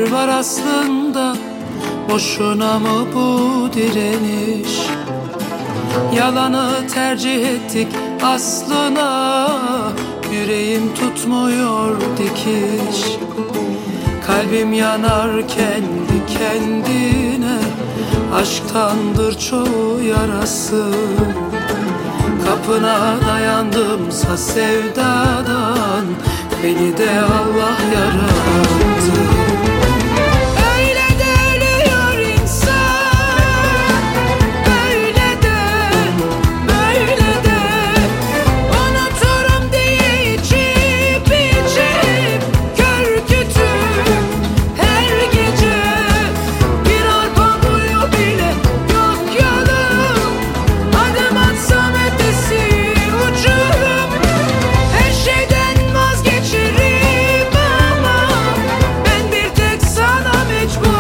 var aslında, boşuna mı bu direniş? Yalanı tercih ettik aslına, yüreğim tutmuyor dikiş. Kalbim yanar kendi kendine, aşktandır çoğu yarası. Kapına dayandımsa sevdadan, beni de Allah yarattı. Öyle de ölüyor insan, öyle de böyle de. Unuturum diye içip içip, kör kütük her gece. Bir arpa boyu bile yok yolum, adım atsam ötesi uçurum. Her şeyden vazgeçerim ama ben bir tek sana mecburum.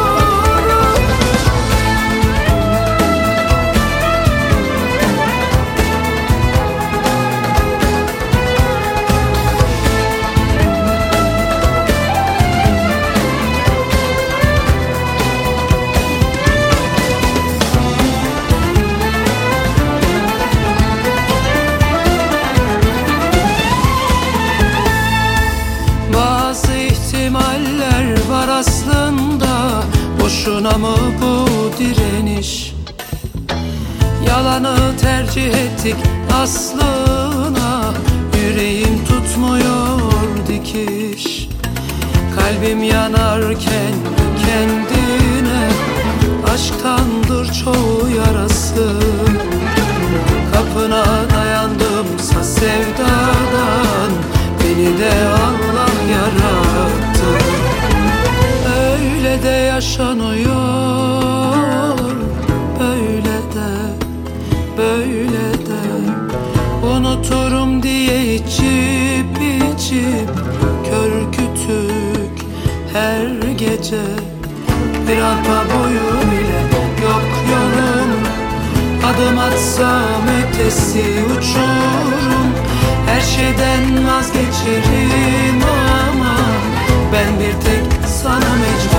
Bazı ihtimaller var aslında, boşuna mı bu direniş? Yalanı tercih ettik aslına, yüreğim tutmuyor dikiş. Kalbim yanar kendi kendine, aşktandır çoğu yarası. Kapına dayandımsa sevdadan, beni de Allah yarattı. Öyle de yaşanıyor, böyle de böyle de. Unuturum diye içip içip, kör kütük her gece. Bir arpa boyu bile yok yolum, adım atsam ötesi uçurum. Her şeyden vazgeçerim ama ben bir tek sana mecburum.